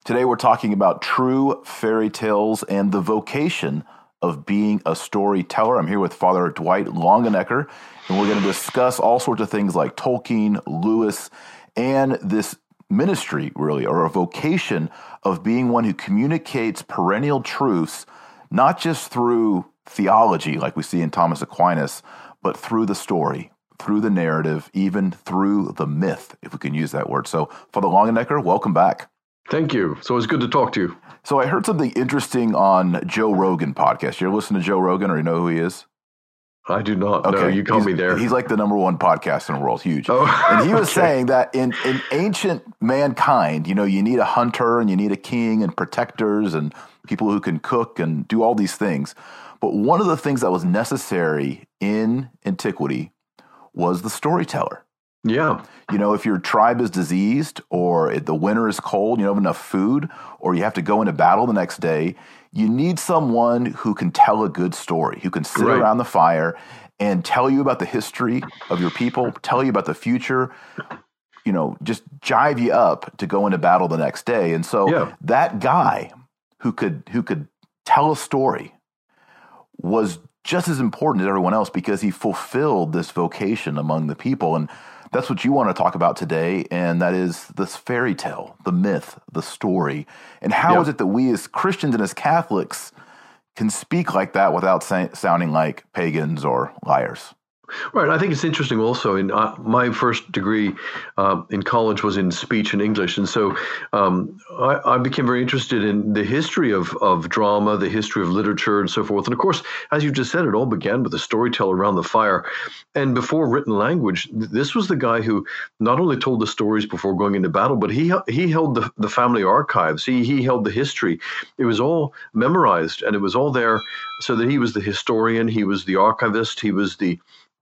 Today we're talking about true fairy tales and the vocation of being a storyteller. I'm here with Father Dwight Longenecker, and we're going to discuss all sorts of things like Tolkien, Lewis, and this ministry, really, or a vocation of being one who communicates perennial truths, not just through theology like we see in Thomas Aquinas, but through the story, through the narrative, even through the myth, if we can use that word. So, Father Longenecker, welcome back. Thank you. So it's good to talk to you. So I heard something interesting on Joe Rogan podcast. You ever listen to Joe Rogan, or you know who he is? I do not. Okay. No, you caught me there. He's like the number one podcast in the world. Huge. Oh, and he was saying that in ancient mankind, you need a hunter and you need a king and protectors and people who can cook and do all these things. But one of the things that was necessary in antiquity was the storyteller. Yeah. If your tribe is diseased or the winter is cold, you don't have enough food, or you have to go into battle the next day, you need someone who can tell a good story, who can sit around the fire and tell you about the history of your people, tell you about the future, just jive you up to go into battle the next day. And so that guy who could tell a story was just as important as everyone else because he fulfilled this vocation among the people. And that's what you want to talk about today, and that is this fairy tale, the myth, the story. And how is it that we as Christians and as Catholics can speak like that without sounding like pagans or liars? Right. I think it's interesting also. In my first degree in college was in speech and English. And so I became very interested in the history of drama, the history of literature and so forth. And of course, as you just said, it all began with a storyteller around the fire. And before written language, this was the guy who not only told the stories before going into battle, but he held the family archives. He held the history. It was all memorized and it was all there so that he was the historian. He was the archivist. He was the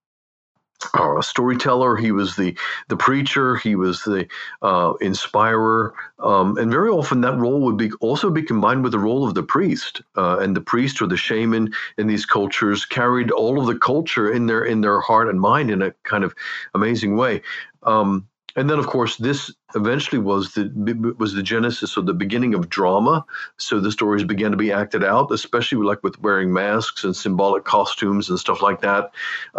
storyteller, he was the preacher, he was the inspirer, and very often that role would also be combined with the role of the priest, and the priest or the shaman in these cultures carried all of the culture in their heart and mind in a kind of amazing way. And then, of course, this eventually was the genesis or the beginning of drama. So the stories began to be acted out, especially like with wearing masks and symbolic costumes and stuff like that.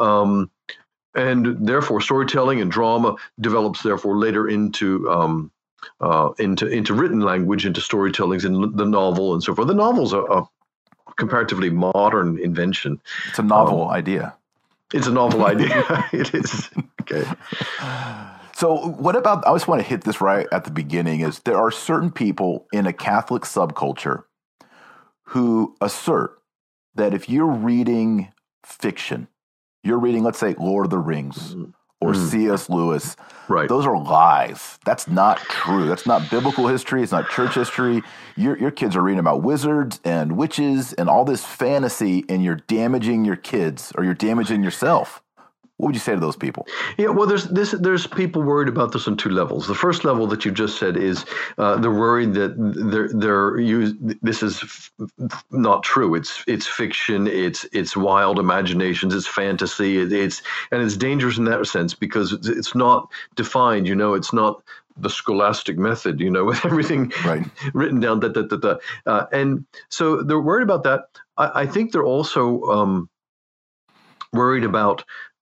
And therefore, storytelling and drama develops, therefore, later into written language, into storytellings in the novel and so forth. The novel's a comparatively modern invention. It's a novel idea. It's a novel idea. It is. Okay. So what about, I just want to hit this right at the beginning, is there are certain people in a Catholic subculture who assert that if you're reading fiction, you're reading, let's say, Lord of the Rings or C.S. Lewis. Right. Those are lies. That's not true. That's not biblical history. It's not church history. Your kids are reading about wizards and witches and all this fantasy, and you're damaging your kids or you're damaging yourself. What would you say to those people? Yeah, well, there's people worried about this on two levels. The first level that you just said is they're worried that this is not true. It's fiction. It's wild imaginations. It's fantasy. It's dangerous in that sense because it's not defined. It's not the scholastic method. With everything written down. And so they're worried about that. I think they're also worried about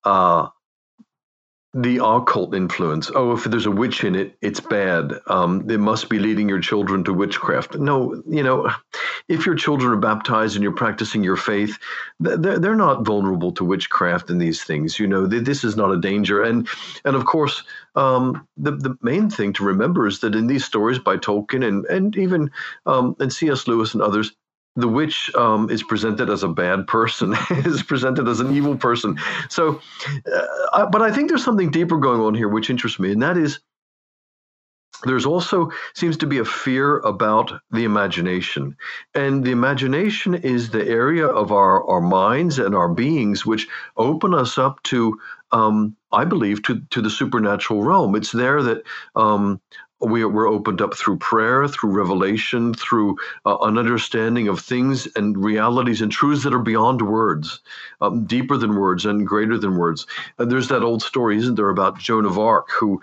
the occult influence. Oh, if there's a witch in it, it's bad. It must be leading your children to witchcraft. No, if your children are baptized and you're practicing your faith, they're not vulnerable to witchcraft and these things. This is not a danger. And of course, the main thing to remember is that in these stories by Tolkien and even and C.S. Lewis and others, the witch is presented as a bad person, is presented as an evil person. So, but I think there's something deeper going on here which interests me, and that is there's also seems to be a fear about the imagination. And the imagination is the area of our minds and our beings which open us up to, I believe, to the supernatural realm. It's there that we're opened up through prayer, through revelation, through an understanding of things and realities and truths that are beyond words, deeper than words and greater than words. There's that old story, isn't there, about Joan of Arc, who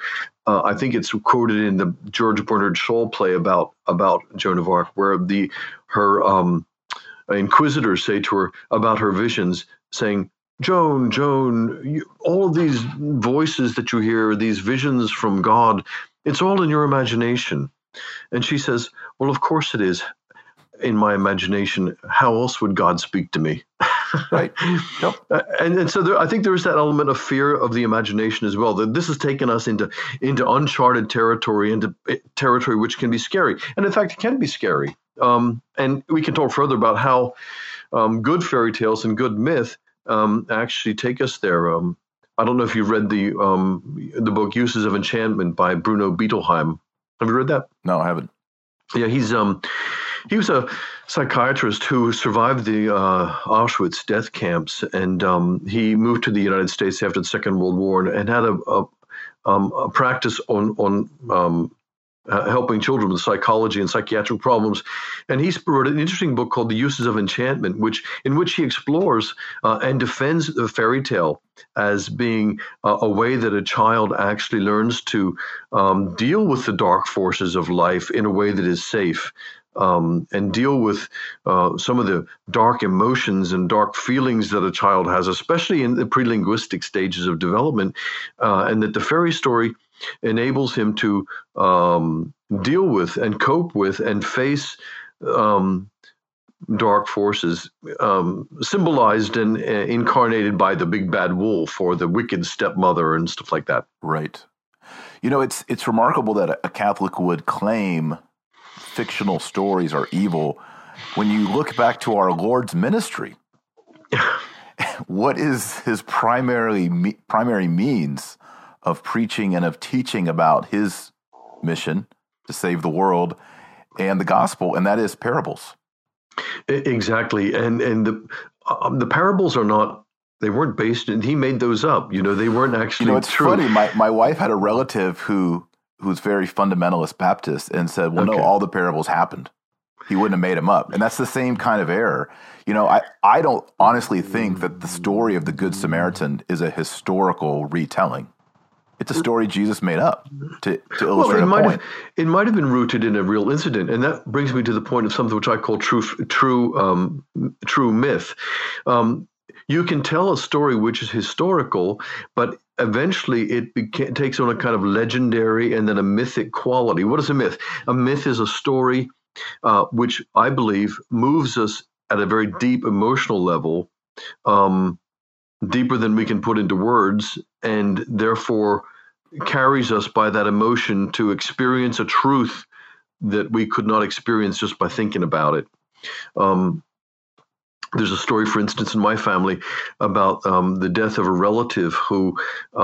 I think it's quoted in the George Bernard Shaw play about Joan of Arc, where her inquisitors say to her about her visions, saying, Joan, all of these voices that you hear, these visions from God, it's all in your imagination. And she says, well, of course it is in my imagination. How else would God speak to me? Right. Yep. And so I think there's that element of fear of the imagination as well, that this has taken us into uncharted territory, into territory which can be scary. And in fact, it can be scary. And we can talk further about how good fairy tales and good myth actually take us there. I don't know if you've read the book Uses of Enchantment by Bruno Bettelheim. Have you read that? No, I haven't. Yeah, he was a psychiatrist who survived the Auschwitz death camps, and he moved to the United States after the Second World War and had a practice on helping children with psychology and psychiatric problems. And he wrote an interesting book called The Uses of Enchantment, in which he explores and defends the fairy tale as being a way that a child actually learns to deal with the dark forces of life in a way that is safe. And deal with some of the dark emotions and dark feelings that a child has, especially in the pre-linguistic stages of development, and that the fairy story enables him to deal with and cope with and face dark forces, symbolized and incarnated by the big bad wolf or the wicked stepmother and stuff like that. Right. It's remarkable that a Catholic would claim fictional stories are evil when you look back to our Lord's ministry. What is his primary means of preaching and of teaching about his mission to save the world and the gospel, and that is parables. Exactly. And the parables they weren't based in, he made those up. They weren't actually it's true. Funny. My wife had a relative who's very fundamentalist Baptist and said, well, no, all the parables happened. He wouldn't have made them up. And that's the same kind of error. I don't honestly think that the story of the Good Samaritan is a historical retelling. It's a story Jesus made up to illustrate a point. It might have been rooted in a real incident, and that brings me to the point of something which I call true myth. You can tell a story which is historical, but eventually it takes on a kind of legendary and then a mythic quality. What is a myth? A myth is a story which I believe moves us at a very deep emotional level, deeper than we can put into words, and therefore carries us by that emotion to experience a truth that we could not experience just by thinking about it. There's a story, for instance, in my family about the death of a relative who,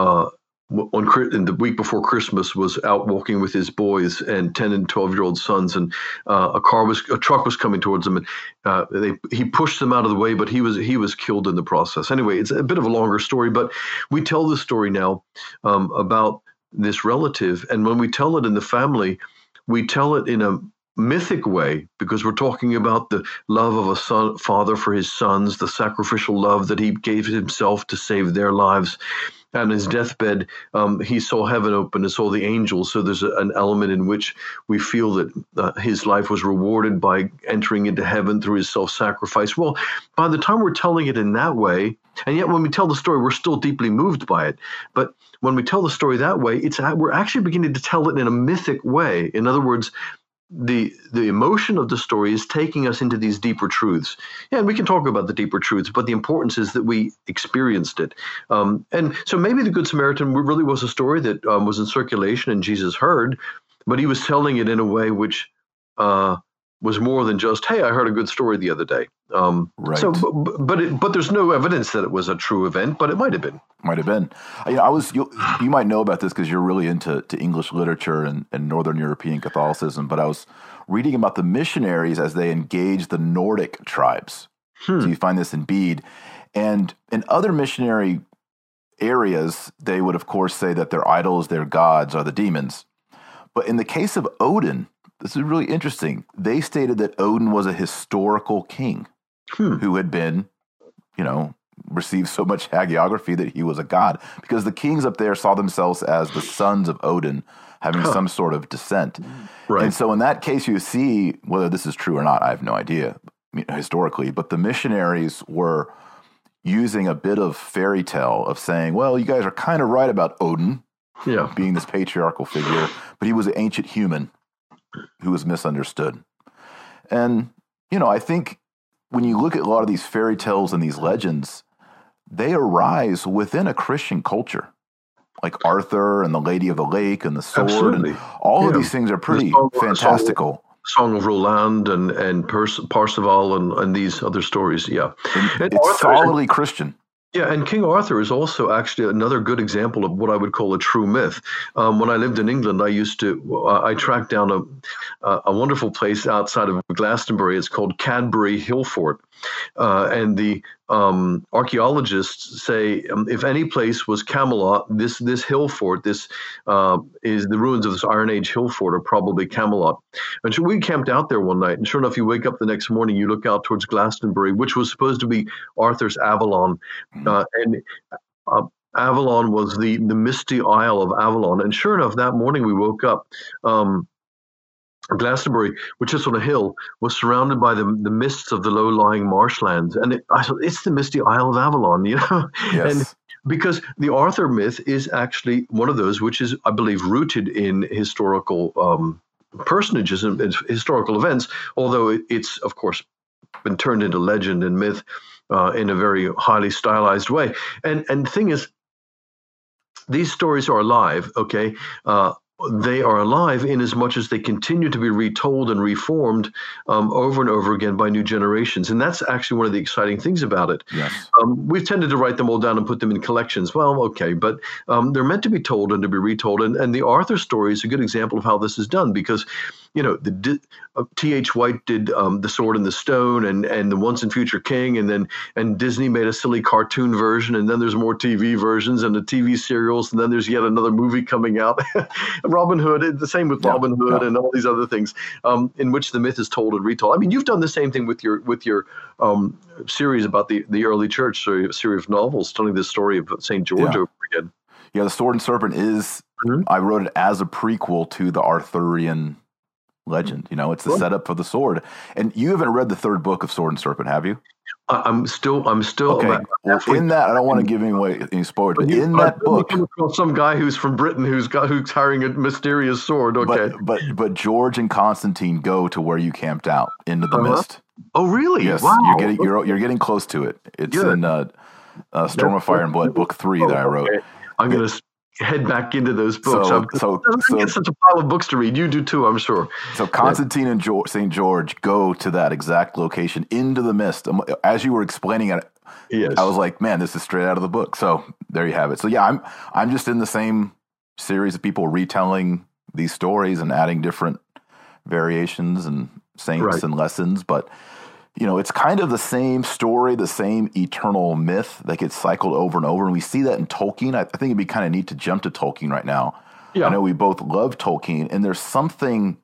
in the week before Christmas, was out walking with his boys and 10 and 12-year-old sons, and a truck was coming towards them, and he pushed them out of the way, but he was killed in the process. Anyway, it's a bit of a longer story, but we tell this story now about this relative, and when we tell it in the family, we tell it in a mythic way, because we're talking about the love of a father for his sons, the sacrificial love that he gave himself to save their lives. On his deathbed, he saw heaven open and saw the angels. So there's an element in which we feel that his life was rewarded by entering into heaven through his self-sacrifice. Well, by the time we're telling it in that way, and yet when we tell the story, we're still deeply moved by it. But when we tell the story that way, we're actually beginning to tell it in a mythic way. In other words, the emotion of the story is taking us into these deeper truths. Yeah, and we can talk about the deeper truths, but the importance is that we experienced it. And so maybe the Good Samaritan really was a story that was in circulation and Jesus heard, but he was telling it in a way which was more than just, hey, I heard a good story the other day. Right. So, but there's no evidence that it was a true event, but it might have been. Might have been. You might know about this because you're really into English literature and Northern European Catholicism. But I was reading about the missionaries as they engaged the Nordic tribes. So you find this in Bede, and in other missionary areas, they would of course say that their idols, their gods, are the demons. But in the case of Odin, this is really interesting. They stated that Odin was a historical king who had been, received so much hagiography that he was a god, because the kings up there saw themselves as the sons of Odin, having some sort of descent. Right. And so in that case, you see, whether this is true or not, I have no idea historically, but the missionaries were using a bit of fairy tale of saying, well, you guys are kind of right about Odin being this patriarchal figure, but he was an ancient human who was misunderstood. And, I think when you look at a lot of these fairy tales and these legends, they arise within a Christian culture. Like Arthur and the Lady of the Lake and the sword. Absolutely. And all of these things are pretty fantastical. Song of Roland and Parzival and these other stories, yeah. And it's solidly Christian. Yeah, and King Arthur is also actually another good example of what I would call a true myth. When I lived in England, I tracked down a wonderful place outside of Glastonbury. It's called Cadbury Hill Fort. And the archaeologists say if any place was Camelot, this hill fort, this is the ruins of this Iron Age hill fort are probably Camelot. And so we camped out there one night, and sure enough, you wake up the next morning, you look out towards Glastonbury, which was supposed to be Arthur's Avalon, and Avalon was the misty Isle of Avalon. And sure enough, that morning we woke up. Glastonbury, which is on a hill, was surrounded by the mists of the low-lying marshlands, and I thought it's the misty Isle of Avalon, Yes. And because the Arthur myth is actually one of those which is, I believe, rooted in historical personages and historical events, although it's of course been turned into legend and myth in a very highly stylized way. And the thing is, these stories are alive. Okay. They are alive in as much as they continue to be retold and reformed over and over again by new generations. And that's actually one of the exciting things about it. Yes. We've tended to write them all down and put them in collections. Well, okay, but they're meant to be told and to be retold. And the Arthur story is a good example of how this is done, because, T.H. White did The Sword and the Stone and The Once and Future King, and Disney made a silly cartoon version, and then there's more TV versions and the TV serials, and then there's yet another movie coming out. Robin Hood, the same with Robin Hood and all these other things, in which the myth is told and retold. I mean, you've done the same thing with your series about the early church, so a series of novels telling the story of St. George over again. Yeah, The Sword and Serpent is, I wrote it as a prequel to the Arthurian legend. It's the setup for the sword. And you haven't read the third book of Sword and Serpent, have you? I'm still. Okay. Well, in that, I don't want to give any spoilers. But in that book, some guy who's from Britain who's carrying a mysterious sword. Okay. But George and Constantine go to where you camped out into the mist. Oh, really? Yes. Wow. You're getting close to it. It's in Storm of Fire and Blood, book 3 that I wrote. Okay. I'm going to head back into those books. So get such a pile of books to read. You do too, I'm sure. So Constantine and St. George go to that exact location into the mist. As you were explaining it, I was like, man, this is straight out of the book. So there you have it. So yeah, I'm just in the same series of people retelling these stories and adding different variations and saints and lessons, but it's kind of the same story, the same eternal myth that gets cycled over and over. And we see that in Tolkien. I think it'd be kind of neat to jump to Tolkien right now. Yeah. I know we both love Tolkien, and there's something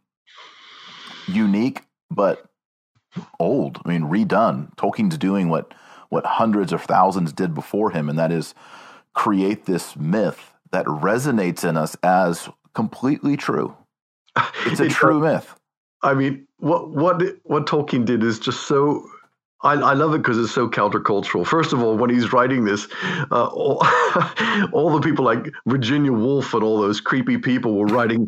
unique but old. I mean, redone. Tolkien's doing what hundreds of thousands did before him, and that is create this myth that resonates in us as completely true. It's a true myth. I mean, what Tolkien did is just so. I love it because it's so countercultural. First of all, when he's writing this, all the people like Virginia Woolf and all those creepy people were writing,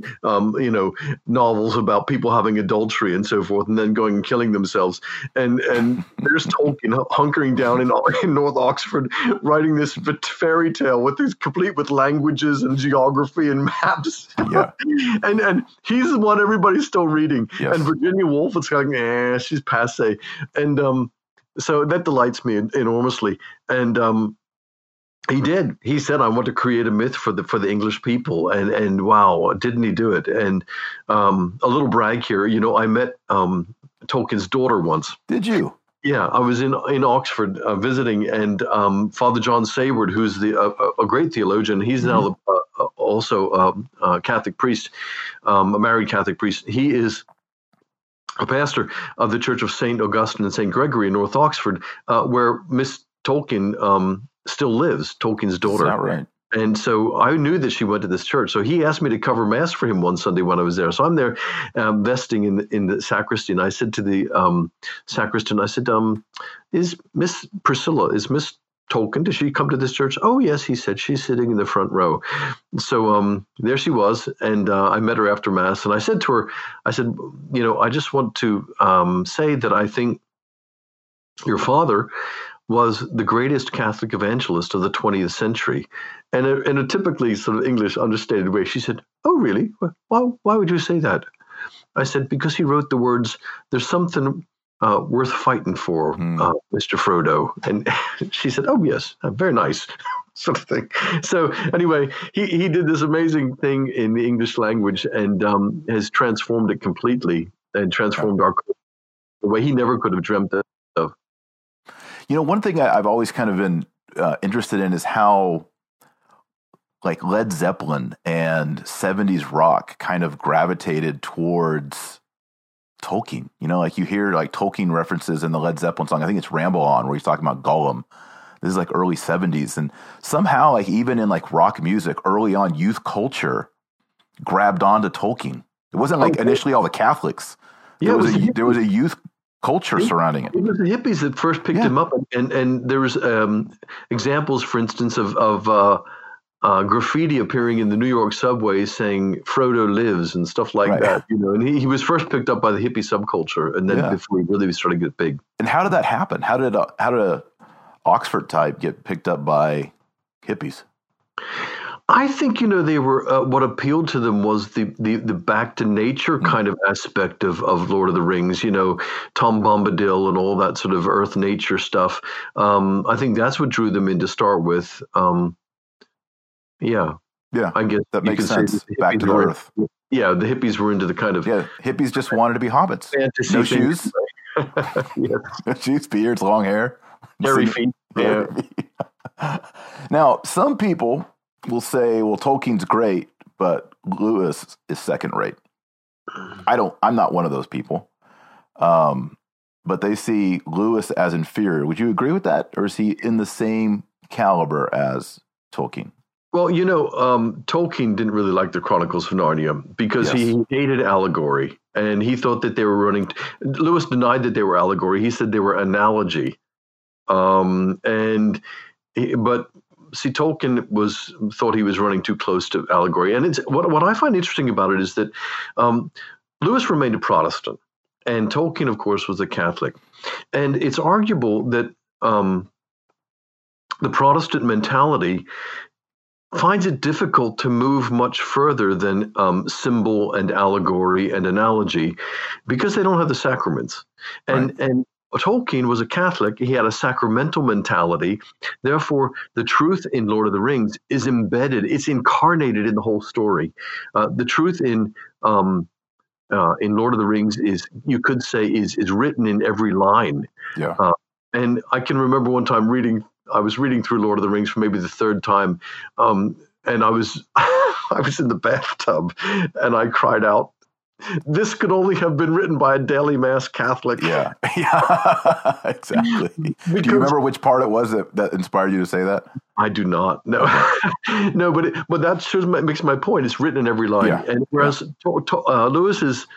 novels about people having adultery and so forth, and then going and killing themselves. And there's Tolkien hunkering down in North Oxford, writing this fairy tale complete with languages and geography and maps. Yeah. and he's the one everybody's still reading. Yes. And Virginia Woolf, it's like, she's passé. And so that delights me enormously. And he did. He said, "I want to create a myth for the English people." And wow, didn't he do it? And a little brag here. I met Tolkien's daughter once. Did you? Yeah, I was in Oxford visiting, and Father John Sayward, who's a great theologian, he's now also a Catholic priest, a married Catholic priest. He is a pastor of the Church of St. Augustine and St. Gregory in North Oxford, where Miss Tolkien still lives, Tolkien's daughter. Is that right? And so I knew that she went to this church. So he asked me to cover mass for him one Sunday when I was there. So I'm there vesting in the sacristy. And I said to the sacristan, I said, is Miss Priscilla, is Miss Tolkien, does she come to this church? Oh, yes, he said, she's sitting in the front row. So there she was. And I met her after mass. And I said to her, I said, I just want to say that I think your father was the greatest Catholic evangelist of the 20th century. And in a typically sort of English understated way, she said, oh, really? Why would you say that? I said, because he wrote the words, there's something worth fighting for, Mr. Frodo. And she said, oh, yes, very nice, sort of thing. So anyway, he did this amazing thing in the English language and has transformed it completely and transformed our culture the way he never could have dreamt of. One thing I've always kind of been interested in is how like Led Zeppelin and 70s rock kind of gravitated towards Tolkien. Like you hear like Tolkien references in the Led Zeppelin song. I think it's Ramble On, where he's talking about Gollum. This is like early 70s. And somehow like even in like rock music, early on youth culture grabbed onto Tolkien. It wasn't like initially all the Catholics. There was a youth culture surrounding it. It was the hippies that first picked him up, and there was examples, for instance, of graffiti appearing in the New York subway saying "Frodo lives" and stuff like that. And he was first picked up by the hippie subculture, and then before he really started to get big. And how did that happen? How did a Oxford type get picked up by hippies? I think, they were, what appealed to them was the back to nature kind of aspect of Lord of the Rings, Tom Bombadil and all that sort of earth nature stuff. I think that's what drew them in to start with. Yeah. I guess that makes sense. Back to the earth. Yeah. The hippies were into the kind of. Yeah. Hippies just wanted to be hobbits. No shoes. No shoes, beards, long hair. Hairy feet. Yeah. Now, some people will say, well, Tolkien's great, but Lewis is second rate. I'm not one of those people. But they see Lewis as inferior. Would you agree with that? Or is he in the same caliber as Tolkien? Well, Tolkien didn't really like the Chronicles of Narnia because he hated allegory. And he thought that they were running. Lewis denied that they were allegory. He said they were analogy. But see, Tolkien thought he was running too close to allegory. And it's what I find interesting about it is that Lewis remained a Protestant, and Tolkien, of course, was a Catholic. And it's arguable that the Protestant mentality finds it difficult to move much further than symbol and allegory and analogy because they don't have the sacraments. And Tolkien was a Catholic. He had a sacramental mentality. Therefore, the truth in Lord of the Rings is embedded. It's incarnated in the whole story. The truth in Lord of the Rings is, you could say, is written in every line. Yeah. And I can remember one time I was reading through Lord of the Rings for maybe the third time, and I was I was in the bathtub, and I cried out, "This could only have been written by a daily mass Catholic." Yeah, exactly. Do you remember which part it was that inspired you to say that? I do not. No, no, but that makes my point. It's written in every line, and whereas Lewis's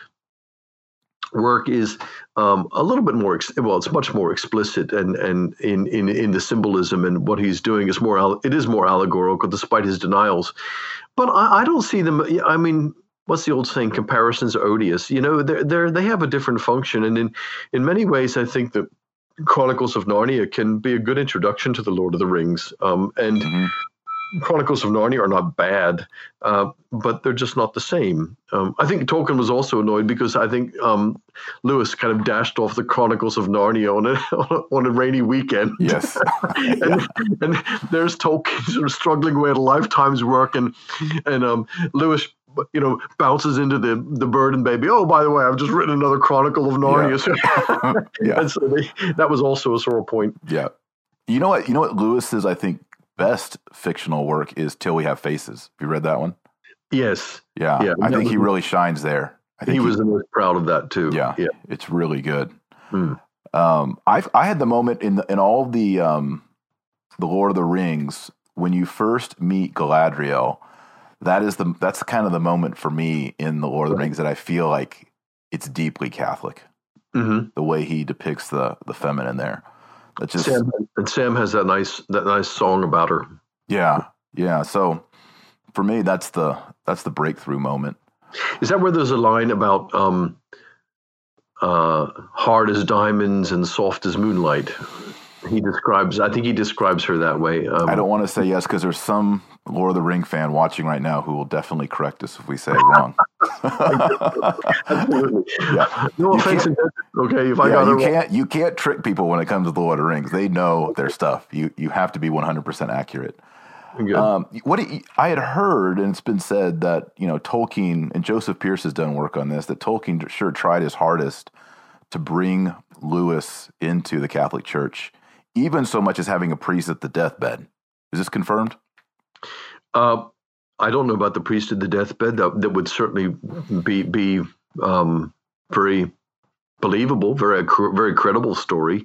work is a little bit more it's much more explicit, and in the symbolism, and what he's doing is it is more allegorical despite his denials. But I don't see them. I mean, what's the old saying? Comparisons are odious. They have a different function, and in many ways, I think that Chronicles of Narnia can be a good introduction to the Lord of the Rings. Chronicles of Narnia are not bad, but they're just not the same. I think Tolkien was also annoyed because I think Lewis kind of dashed off the Chronicles of Narnia on a rainy weekend. Yes. and there's Tolkien sort of struggling away at a lifetime's work, and Lewis, bounces into the burden baby. Oh, by the way, I've just written another Chronicle of Narnia. Yeah. And so that was also a sore point. Yeah. You know what Lewis's, I think, best fictional work is Till We Have Faces. Have you read that one? Yes. Yeah. I think he really shines there. I think he was the most proud of that too. Yeah. It's really good. I had the moment in all the The Lord of the Rings, when you first meet Galadriel, that's kind of the moment for me in The Lord of the Rings that I feel like it's deeply Catholic. Mm-hmm. The way he depicts the feminine there. That's just Sam has that nice song about her. Yeah. So for me, that's the breakthrough moment. Is that where there's a line about hard as diamonds and soft as moonlight? I think he describes her that way. I don't want to say yes because there's some Lord of the Ring fan watching right now who will definitely correct us if we say it wrong. Absolutely. Yeah. No offense. Okay, if I got it wrong. You can't trick people when it comes to the Lord of the Rings. They know their stuff. You have to be 100% accurate. I had heard, and it's been said that Tolkien, and Joseph Pierce has done work on this, that Tolkien sure tried his hardest to bring Lewis into the Catholic Church, even so much as having a priest at the deathbed. Is this confirmed? I don't know about the priest at the deathbed. That would certainly be very believable, very credible story.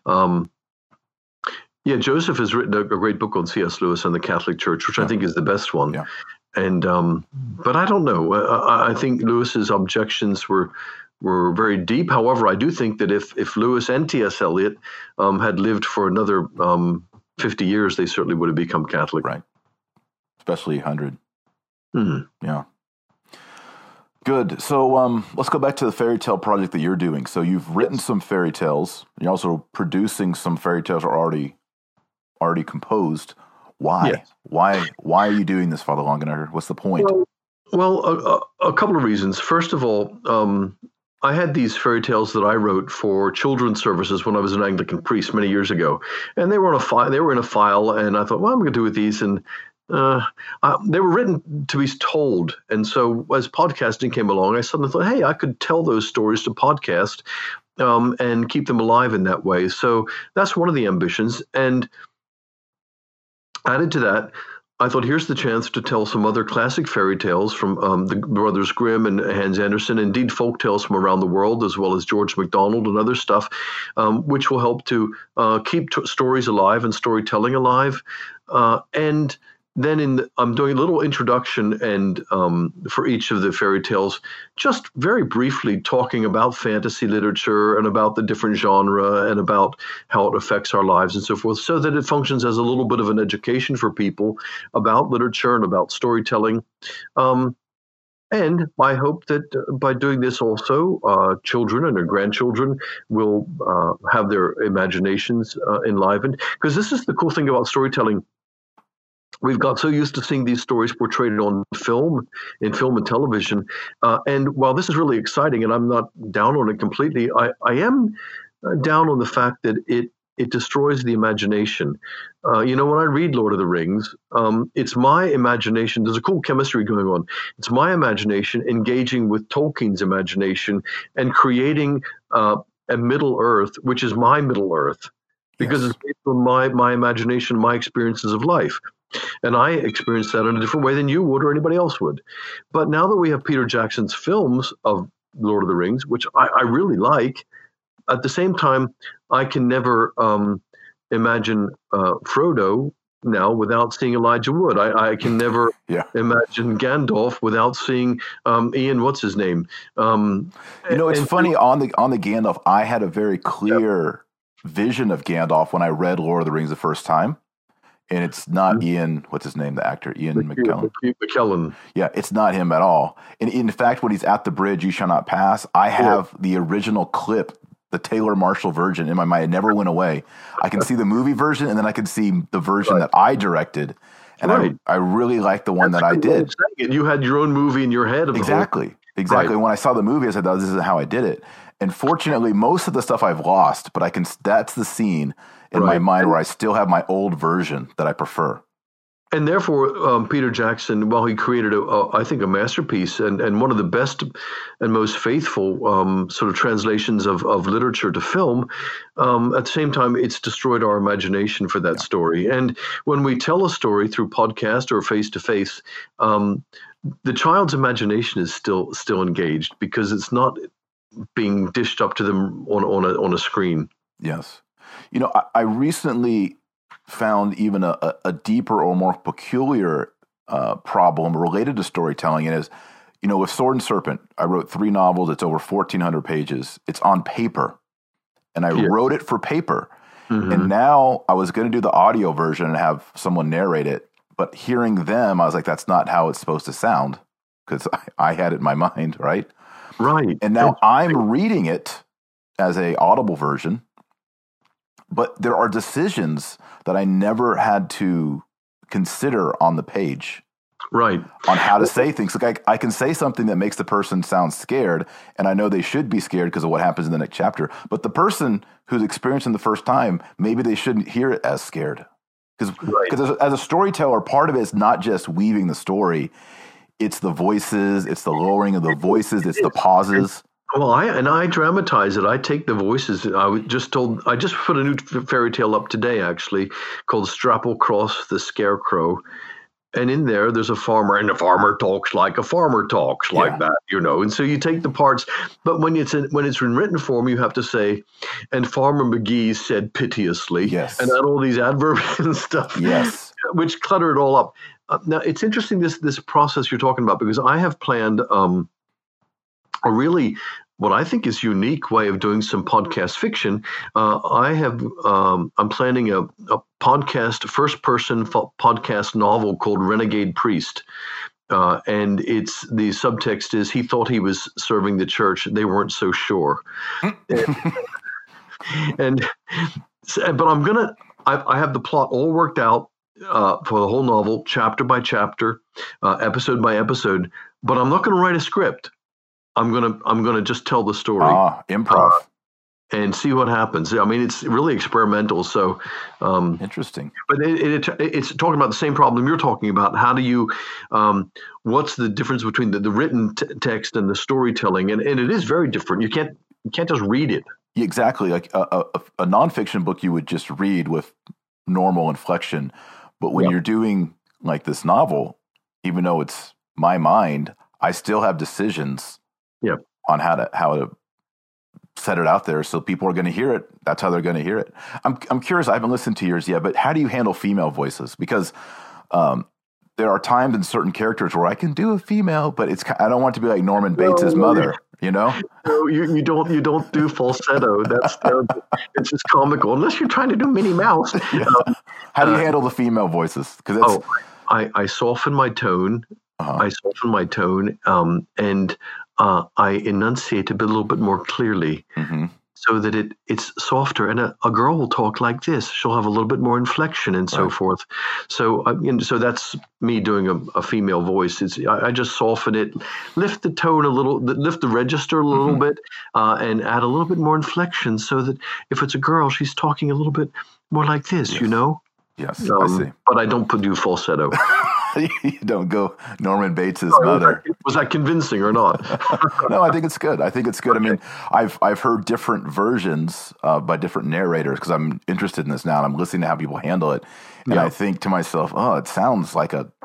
Joseph has written a great book on C.S. Lewis and the Catholic Church, which I think is the best one. Yeah. And but I don't know. I think Lewis's objections were very deep. However, I do think that if Lewis and T.S. Eliot had lived for another 50 years, they certainly would have become Catholic. Right. Especially 100. Mm-hmm. Yeah. Good. So let's go back to the fairy tale project that you're doing. So you've written some fairy tales. You're also producing some fairy tales that are already composed. Why? Yes. Why are you doing this, Father Longenecker? What's the point? Well, a couple of reasons. First of all, I had these fairy tales that I wrote for children's services when I was an Anglican priest many years ago, and they were in a file, and I thought, well, I'm going to do with these, and they were written to be told. And so as podcasting came along, I suddenly thought, hey, I could tell those stories to podcast and keep them alive in that way. So that's one of the ambitions. And added to that, I thought, here's the chance to tell some other classic fairy tales from the Brothers Grimm and Hans Andersen, indeed folk tales from around the world, as well as George MacDonald and other stuff, which will help to keep stories alive and storytelling alive. And then I'm doing a little introduction and for each of the fairy tales, just very briefly talking about fantasy literature and about the different genre and about how it affects our lives and so forth, so that it functions as a little bit of an education for people about literature and about storytelling. And I hope that by doing this also, children and their grandchildren will have their imaginations enlivened. Because this is the cool thing about storytelling. We've got so used to seeing these stories portrayed on film and television. And while this is really exciting, and I'm not down on it completely, I am down on the fact that it destroys the imagination. When I read Lord of the Rings, it's my imagination. There's a cool chemistry going on. It's my imagination engaging with Tolkien's imagination and creating a Middle Earth, which is my Middle Earth, because it's based on my imagination, my experiences of life. And I experienced that in a different way than you would or anybody else would. But now that we have Peter Jackson's films of Lord of the Rings, which I really like, at the same time, I can never imagine Frodo now without seeing Elijah Wood. I can never imagine Gandalf without seeing Ian, what's his name? It's funny, on the Gandalf, I had a very clear vision of Gandalf when I read Lord of the Rings the first time. And it's not Ian, what's his name, the actor, Ian McKellen. McKellen. Yeah, it's not him at all. And in fact, when he's at the bridge, you shall not pass, I have the original clip, the Taylor Marshall version in my mind. It never went away. I can see the movie version, and then I can see the version that I directed. And I really like the one that I did. You had your own movie in your head. Exactly. Right. When I saw the movie, I said, oh, this is how I did it. And fortunately, most of the stuff I've lost, but that's the scene in my mind where I still have my old version that I prefer. And therefore, Peter Jackson, while he created, I think, a masterpiece and one of the best and most faithful sort of translations of literature to film, at the same time, it's destroyed our imagination for that story. And when we tell a story through podcast or face-to-face, the child's imagination is still engaged because it's not being dished up to them on a screen. Yes. I recently found even a deeper or more peculiar problem related to storytelling, and is, with Sword and Serpent, I wrote 3 novels. It's over 1,400 pages. It's on paper, and I wrote it for paper. Mm-hmm. And now I was going to do the audio version and have someone narrate it, but hearing them, I was like, that's not how it's supposed to sound, because I had it in my mind, right? Right. And now I'm reading it as a audible version, but there are decisions that I never had to consider on the page. Right. On how to say things. Like I can say something that makes the person sound scared, and I know they should be scared because of what happens in the next chapter. But the person who's experiencing the first time, maybe they shouldn't hear it as scared. Because as a storyteller, part of it is not just weaving the story. It's the voices, it's the lowering of the voices, it's the pauses. Well, I dramatize it. I take the voices. I just put a new fairy tale up today, actually, called Strapplecross the Scarecrow. And in there's a farmer, and the farmer talks like a farmer talks, like that, And so you take the parts, but when it's in written form, you have to say, and Farmer McGee said piteously, yes, and add all these adverbs and stuff, yes, which clutter it all up. Now it's interesting this process you're talking about, because I have planned a really what I think is unique way of doing some podcast fiction. I'm planning a podcast, first-person podcast novel called Renegade Priest. And the subtext is, he thought he was serving the church. They weren't so sure. But I have the plot all worked out for the whole novel, chapter by chapter, episode by episode, but I'm not going to write a script. I'm gonna just tell the story. Improv. And see what happens. I mean, it's really experimental. So interesting. But it's talking about the same problem you're talking about. How do you? What's the difference between the written text and the storytelling? And it is very different. You can't just read it. Exactly. Like a nonfiction book, you would just read with normal inflection. But when you're doing like this novel, even though it's my mind, I still have decisions. On how to set it out there, so people are going to hear it. That's how they're going to hear it. I'm curious. I haven't listened to yours yet, but how do you handle female voices? Because there are times in certain characters where I can do a female, but I don't want it to be like Norman Bates' mother. No, you don't do falsetto. That's terrible. It's just comical, unless you're trying to do Minnie Mouse. How do you handle the female voices? Because I soften my tone. I soften my tone, and I enunciate a little bit more clearly, so that it's softer. And a girl will talk like this; she'll have a little bit more inflection and so forth. So, so that's me doing a female voice. I just soften it, lift the tone a little, lift the register a little bit, and add a little bit more inflection, so that if it's a girl, she's talking a little bit more like this. Yes. I see. But I don't do falsetto. You don't go Norman Bates' mother. Was that convincing or not? No, I think it's good. I mean, I've heard different versions by different narrators, because I'm interested in this now, and I'm listening to how people handle it. And I think to myself, it sounds like a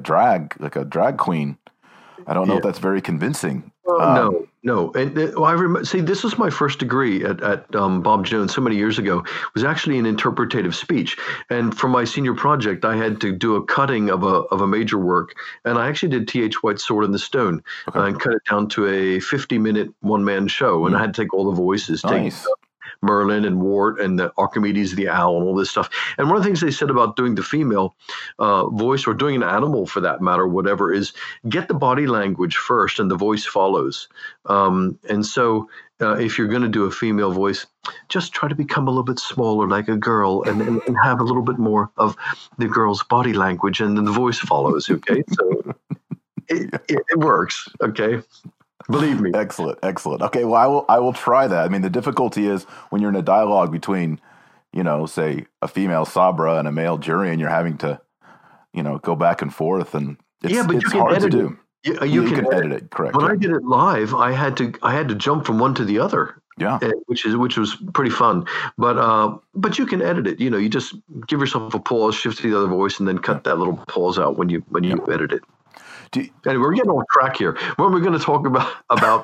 drag queen. I don't know if that's very convincing. No. And I remember. See, this was my first degree at Bob Jones so many years ago. It was actually in interpretative speech, and for my senior project, I had to do a cutting of a major work, and I actually did T.H. White's Sword in the Stone, and cut it down to a 50-minute one-man show, and I had to take all the voices, nice. Merlin and Wart and the Archimedes the owl and all this stuff. And one of the things they said about doing the female voice, or doing an animal for that matter, whatever, is get the body language first and the voice follows. And so if you're going to do a female voice, just try to become a little bit smaller like a girl, and have a little bit more of the girl's body language, and then the voice follows. Okay. So it works. Okay. Believe me. Excellent. Okay, well, I will try that. I mean, the difficulty is when you're in a dialogue between, say a female Sabra and a male Jurian, you're having to, go back and forth, and it's hard to do. You can edit it. Correct. When I did it live, I had to jump from one to the other. Yeah, which was pretty fun. But you can edit it. You just give yourself a pause, shift to the other voice, and then cut that little pause out when you edit it. Anyway, we're getting off track here. When we're going to talk about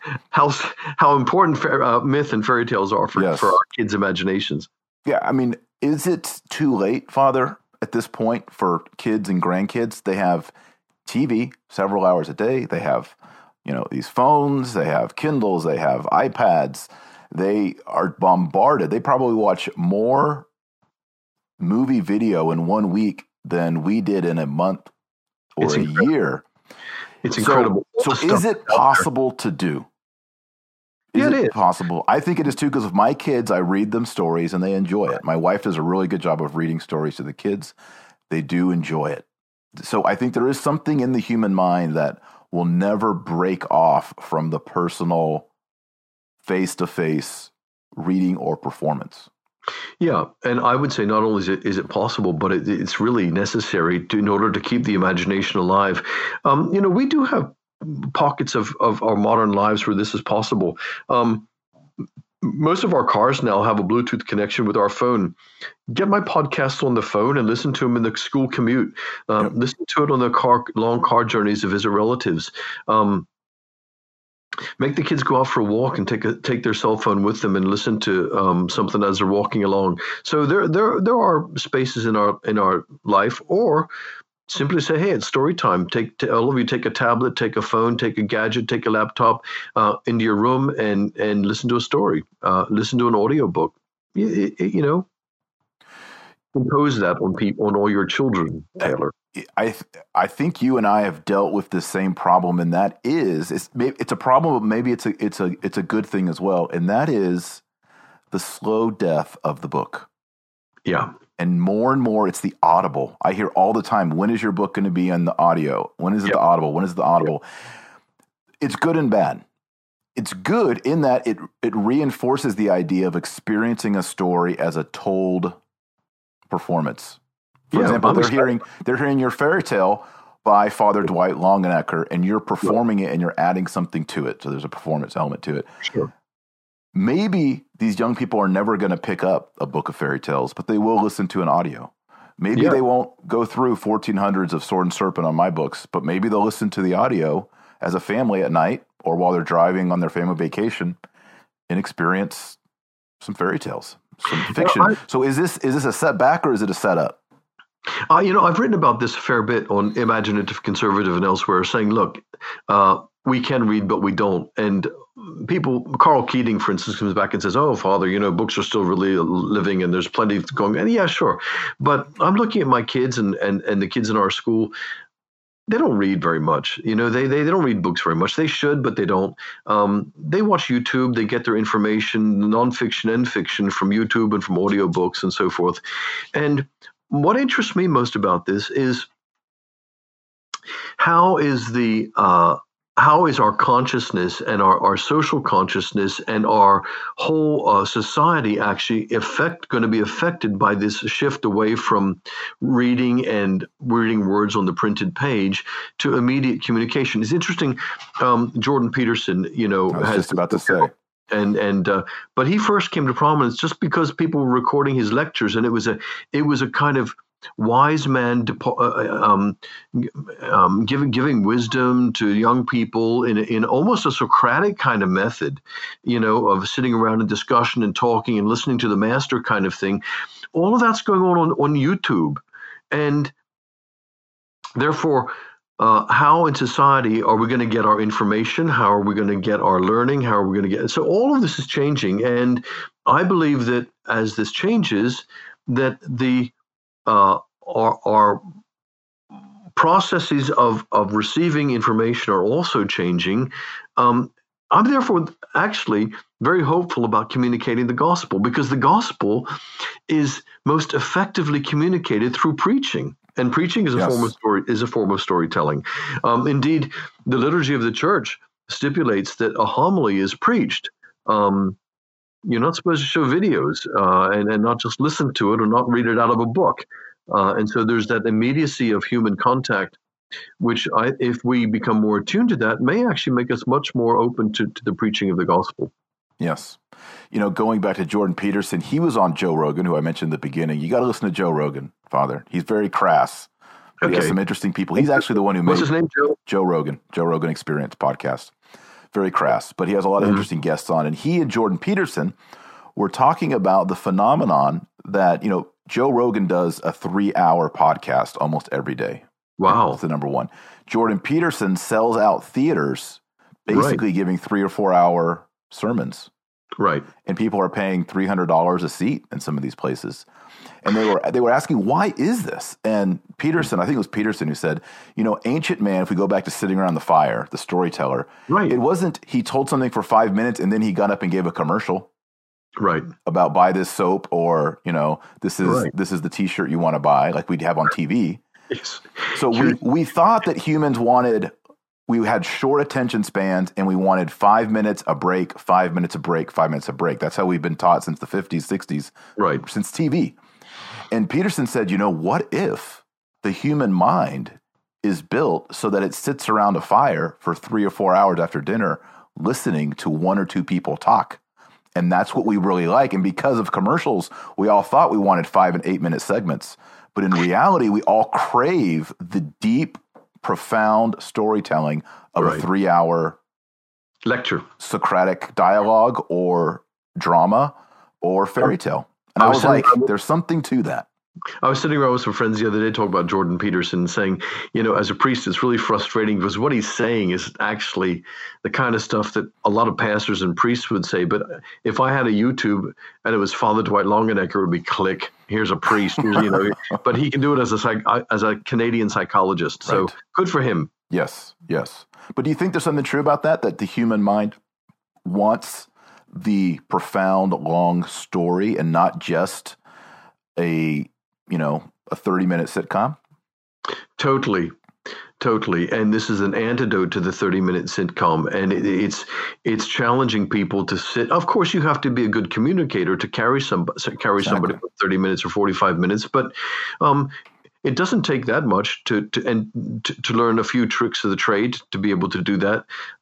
how important myth and fairy tales are for our kids' imaginations. Yeah, I mean, Is it too late, Father, at this point for kids and grandkids? They have TV several hours a day. They have, these phones. They have Kindles. They have iPads. They are bombarded. They probably watch more movie video in 1 week than we did in a month or a year. It's incredible. So is it possible to do? Is it possible? I think it is too, because of my kids, I read them stories and they enjoy it. My wife does a really good job of reading stories to the kids. They do enjoy it. So I think there is something in the human mind that will never break off from the personal face-to-face reading or performance. Yeah, and I would say not only is it possible, but it's really necessary in order to keep the imagination alive. We do have pockets of our modern lives where this is possible. Most of our cars now have a Bluetooth connection with our phone. Get my podcast on the phone and listen to them in the school commute. Listen to it on the long car journeys to visit relatives. Make the kids go out for a walk and take their cell phone with them and listen to something as they're walking along. So there are spaces in our life, or simply say, hey, it's story time. All of you take a tablet, take a phone, take a gadget, take a laptop into your room and listen to a story. Listen to an audiobook. Impose that on all your children, Taylor. I think you and I have dealt with the same problem, and that is it's a problem, but maybe it's a good thing as well, and that is the slow death of the book. Yeah. And more, it's the Audible. I hear all the time, when is your book going to be on the audio? When is it the Audible? When is the Audible? It's good and bad. It's good in that it reinforces the idea of experiencing a story as a told performance. For example, they're hearing your fairy tale by Father Dwight Longenecker, and you're performing it and you're adding something to it. So there's a performance element to it. Sure. Maybe these young people are never going to pick up a book of fairy tales, but they will listen to an audio. Maybe they won't go through 1400s of Sword and Serpent on my books, but maybe they'll listen to the audio as a family at night or while they're driving on their family vacation and experience some fairy tales, some fiction. So is this a setback or is it a setup? I've written about this a fair bit on Imaginative Conservative and elsewhere, saying, look, we can read, but we don't. And Carl Keating, for instance, comes back and says, oh, Father, books are still really living and there's plenty going. And yeah, sure. But I'm looking at my kids and the kids in our school. They don't read very much. They don't read books very much. They should, but they don't. They watch YouTube. They get their information, nonfiction and fiction, from YouTube and from audiobooks and so forth. And what interests me most about this is how is our consciousness and our social consciousness and our whole society actually going to be affected by this shift away from reading words on the printed page to immediate communication? It's interesting. Jordan Peterson, I was just about to say. But he first came to prominence just because people were recording his lectures, and it was a kind of wise man giving wisdom to young people in almost a Socratic kind of method, of sitting around in discussion and talking and listening to the master kind of thing. All of that's going on YouTube, and therefore, how in society are we going to get our information? How are we going to get our learning? How are we going to get? So all of this is changing, and I believe that as this changes, that our processes of receiving information are also changing. I'm therefore actually very hopeful about communicating the gospel, because the gospel is most effectively communicated through preaching. And preaching is a form of storytelling. Indeed, the liturgy of the church stipulates that a homily is preached. You're not supposed to show videos and not just listen to it or not read it out of a book. And so there's that immediacy of human contact, which if we become more attuned to that, may actually make us much more open to the preaching of the gospel. Yes. Going back to Jordan Peterson, he was on Joe Rogan, who I mentioned at the beginning. You got to listen to Joe Rogan, Father. He's very crass. He has some interesting people. He's actually the one who made What's his name, Joe? Joe Rogan Experience podcast. Very crass, but he has a lot of interesting guests on. And he and Jordan Peterson were talking about the phenomenon that, Joe Rogan does a 3-hour podcast almost every day. Wow. That's the number one. Jordan Peterson sells out theaters, basically giving 3 or 4 hour sermons. Right. And people are paying $300 a seat in some of these places. And they were asking, why is this? And Peterson, I think it was Peterson who said, ancient man, if we go back to sitting around the fire, the storyteller, right. It wasn't he told something for 5 minutes and then he got up and gave a commercial. Right. About buy this soap, or, this is the T-shirt you want to buy, like we'd have on TV. Yes. So we thought that humans we had short attention spans, and we wanted 5 minutes a break, 5 minutes a break, 5 minutes a break. That's how we've been taught since the 50s, 60s, right? Since TV. And Peterson said, what if the human mind is built so that it sits around a fire for 3 or 4 hours after dinner, listening to 1 or 2 people talk? And that's what we really like. And because of commercials, we all thought we wanted 5 and 8 minute segments. But in reality, we all crave the deep, profound storytelling of a 3-hour lecture, Socratic dialogue, or drama, or fairy tale. And I was like, there's something to that. I was sitting around with some friends the other day talking about Jordan Peterson, saying, as a priest, it's really frustrating because what he's saying is actually the kind of stuff that a lot of pastors and priests would say. But if I had a YouTube and it was Father Dwight Longenecker, it would be click. Here's a priest. But he can do it as a Canadian psychologist. So right. Good for him. Yes. But do you think there's something true about that the human mind wants the profound, long story and not just a 30-minute sitcom? Totally. And this is an antidote to the 30-minute sitcom. And it's challenging people to sit. Of course, you have to be a good communicator to carry somebody for 30 minutes or 45 minutes. But it doesn't take that much to learn a few tricks of the trade to be able to do that.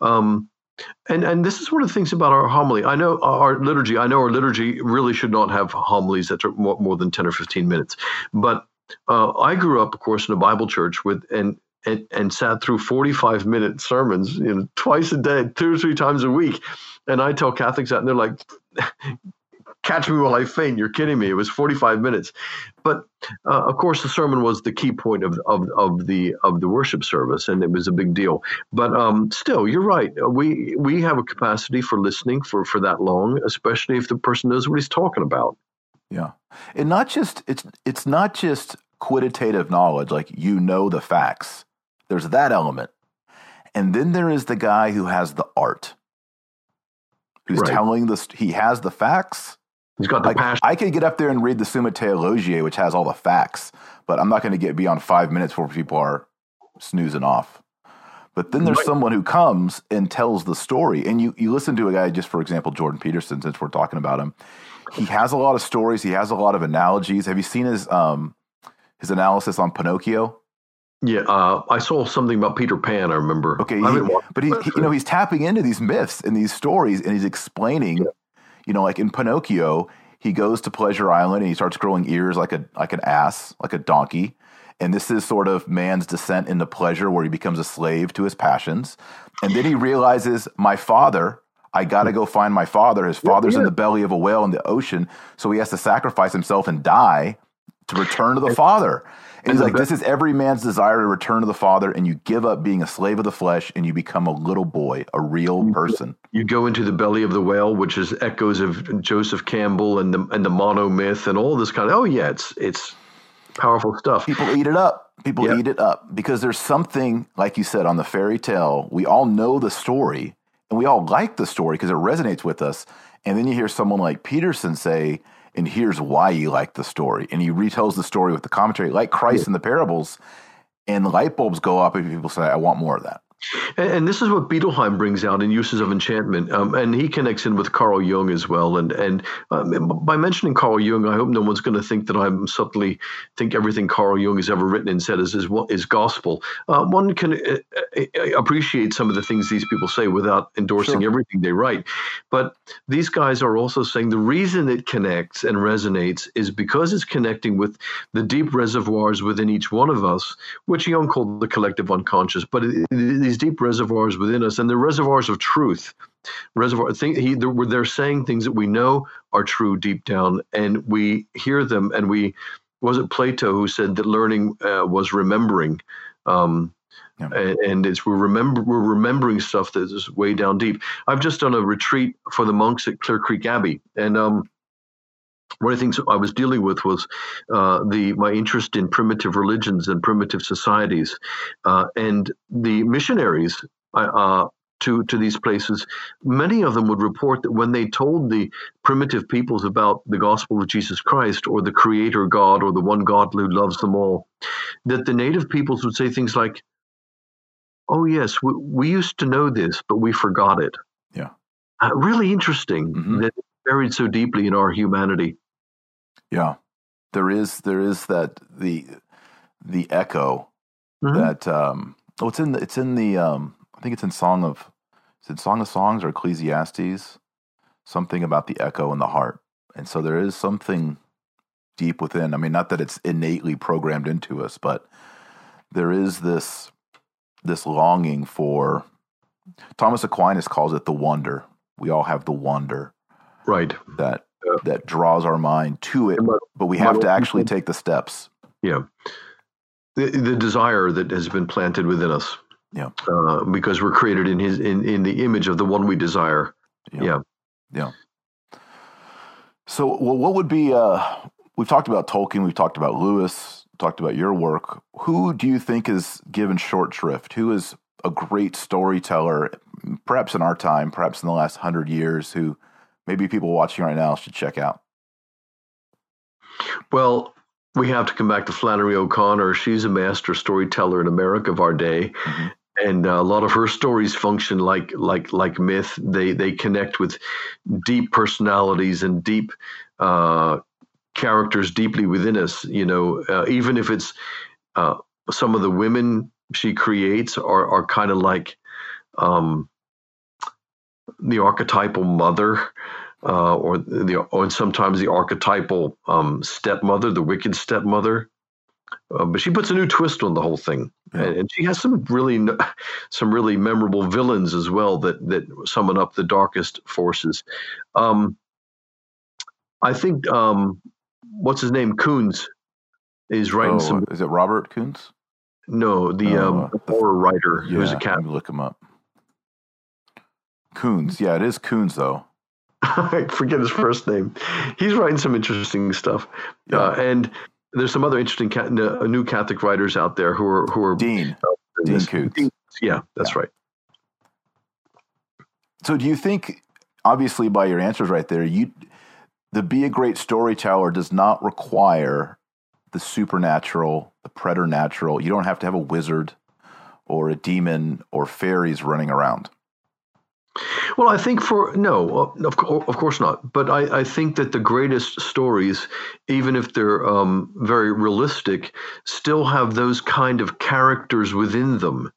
And this is one of the things about our homily. I know our liturgy really should not have homilies that are more than 10 or 15 minutes. But I grew up, of course, in a Bible church and sat through 45-minute sermons, twice a day, 2 or 3 times a week. And I tell Catholics that, and they're like, catch me while I faint. You're kidding me. It was 45 minutes. But of course, the sermon was the key point of the worship service, and it was a big deal. But still, you're right. We have a capacity for listening for that long, especially if the person knows what he's talking about. Yeah, and it's not just quantitative knowledge, like the facts. There's that element, and then there is the guy who has the art, who's telling this. He has the facts. He's got the passion. I could get up there and read the Summa Theologiae, which has all the facts, but I'm not going to get beyond 5 minutes before people are snoozing off. But then there's someone who comes and tells the story. And you listen to a guy, just for example, Jordan Peterson, since we're talking about him. He has a lot of stories. He has a lot of analogies. Have you seen his analysis on Pinocchio? Yeah, I saw something about Peter Pan, I remember. Okay, but he's tapping into these myths and these stories, and he's explaining... Yeah. Like in Pinocchio, he goes to Pleasure Island and he starts growing ears like an ass, like a donkey. And this is sort of man's descent into pleasure, where he becomes a slave to his passions. And then he realizes, my father, I got to go find my father. His father's in the belly of a whale in the ocean. So he has to sacrifice himself and die to return to the father. And he's like, this is every man's desire to return to the Father, and you give up being a slave of the flesh, and you become a little boy, a real person. You go into the belly of the whale, which is echoes of Joseph Campbell and the mono myth and all this kind of. Oh yeah, it's powerful stuff. People eat it up. People eat it up because there's something, like you said, on the fairy tale. We all know the story, and we all like the story because it resonates with us. And then you hear someone like Peterson say, and here's why you like the story. And he retells the story with the commentary, like Christ in the parables, and light bulbs go up and people say, I want more of that. And this is what Bettelheim brings out in Uses of Enchantment, and he connects in with Carl Jung as well. And by mentioning Carl Jung, I hope no one's going to think that I'm suddenly think everything Carl Jung has ever written and said is gospel. One can appreciate some of the things these people say without endorsing everything they write. But these guys are also saying the reason it connects and resonates is because it's connecting with the deep reservoirs within each one of us, which Jung called the collective unconscious. But it these deep reservoirs within us, and they're reservoirs of truth. They're saying things that we know are true deep down, and we hear them, and was it Plato who said that learning was remembering? Yeah. And we're remembering stuff that is way down deep. I've just done a retreat for the monks at Clear Creek Abbey, and one of the things I was dealing with was my interest in primitive religions and primitive societies, and the missionaries to these places. Many of them would report that when they told the primitive peoples about the gospel of Jesus Christ, or the Creator God, or the one God who loves them all, that the native peoples would say things like, "Oh yes, we used to know this, but we forgot it." Yeah, really interesting. Mm-hmm. That it's buried so deeply in our humanity. Yeah, there is that the echo mm-hmm. that it's in the I think it's in Song of Songs or Ecclesiastes, something about the echo in the heart, and so there is something deep within. I mean, not that it's innately programmed into us, but there is this longing for. Thomas Aquinas calls it the wonder. We all have the wonder, right? That draws our mind to it, but we have to actually take the steps. Yeah, the desire that has been planted within us. Yeah, because we're created in the image of the one we desire. Yeah. So, what would be? We've talked about Tolkien. We've talked about Lewis. Talked about your work. Who do you think is given short shrift? Who is a great storyteller, perhaps in our time, perhaps in the last 100 years, who maybe people watching right now should check out? Well, we have to come back to Flannery O'Connor. She's a master storyteller in America of our day. Mm-hmm. And a lot of her stories function like myth. They connect with deep personalities and deep characters deeply within us. Even if it's some of the women she creates are kind of like the archetypal mother, or sometimes the archetypal stepmother, the wicked stepmother. But she puts a new twist on the whole thing, and she has some really memorable villains as well that summon up the darkest forces. I think what's his name, Kuhns, is writing some. Is it Robert Kuhns? No, the horror writer who's a cat. Let me look him up. Kuhns, yeah, it is Kuhns though. I forget his first name. He's writing some interesting stuff, and there's some other interesting new Catholic writers out there who are Dean Kuhns. Yeah, that's right. So, do you think, obviously, by your answers right there, to be a great storyteller does not require the supernatural, the preternatural? You don't have to have a wizard or a demon or fairies running around. Well, I think of course not. But I think that the greatest stories, even if they're very realistic, still have those kind of characters within them.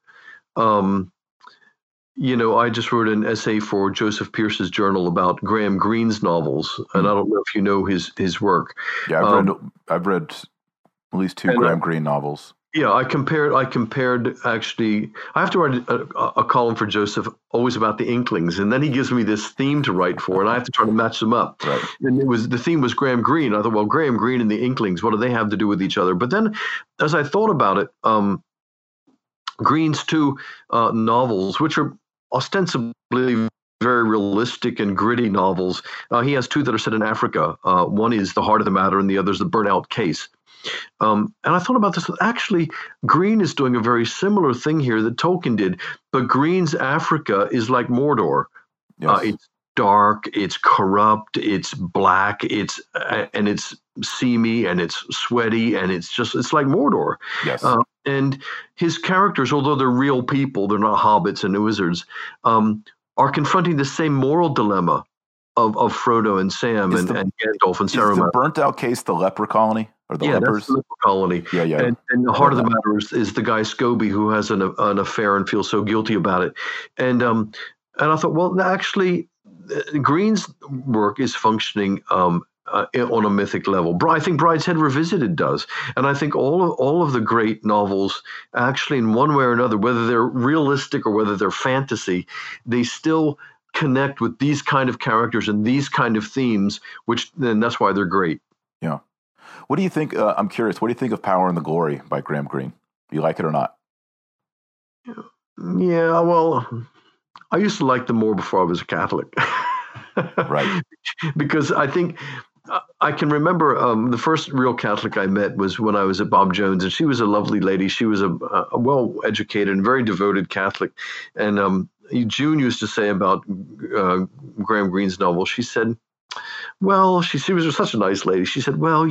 I just wrote an essay for Joseph Pierce's journal about Graham Greene's novels, and I don't know if you know his work. Yeah, I've read at least two Graham Greene novels. Yeah, I compared. Actually, I have to write a column for Joseph always about the Inklings, and then he gives me this theme to write for, and I have to try to match them up. Right. And the theme was Graham Greene. I thought, well, Graham Greene and the Inklings, what do they have to do with each other? But then, as I thought about it, Greene's two novels, which are ostensibly very realistic and gritty novels, he has two that are set in Africa. One is The Heart of the Matter, and the other is The Burnout Case. And I thought about this. Actually, Greene is doing a very similar thing here that Tolkien did, but Greene's Africa is like Mordor. Yes. It's dark, it's corrupt, it's black, it's seamy, and it's sweaty, and it's like Mordor. Yes. And his characters, although they're real people, they're not hobbits and wizards, are confronting the same moral dilemma of Frodo and Sam and Gandalf and Saruman. Is the Burnt Out Case the leper colony? Or the lepers? That's the leper colony. Yeah. And the heart of the matter is the guy Scobie who has an affair and feels so guilty about it. And I thought, well, actually, Greene's work is functioning on a mythic level. I think Brideshead Revisited does, and I think all of the great novels, actually, in one way or another, whether they're realistic or whether they're fantasy, they still connect with these kind of characters and these kind of themes, and that's why they're great. Yeah. What do you think? I'm curious. What do you think of Power and the Glory by Graham Greene? Do you like it or not? Yeah, well, I used to like them more before I was a Catholic. Right. Because I think I can remember the first real Catholic I met was when I was at Bob Jones, and she was a lovely lady. She was a well-educated and very devoted Catholic. And June used to say about Graham Greene's novel, she said, well, she was such a nice lady. She said, well,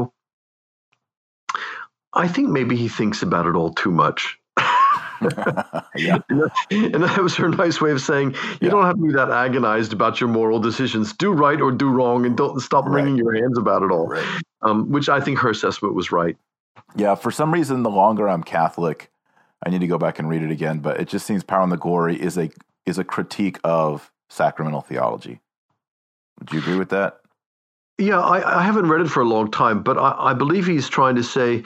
I think maybe he thinks about it all too much. Yeah. And that was her nice way of saying, you don't have to be that agonized about your moral decisions. Do right or do wrong, and don't stop wringing your hands about it all. Right. Which I think her assessment was right. Yeah, for some reason, the longer I'm Catholic, I need to go back and read it again, but it just seems Power and the Glory is a critique of sacramental theology. Would you agree with that? Yeah, I haven't read it for a long time, but I believe he's trying to say,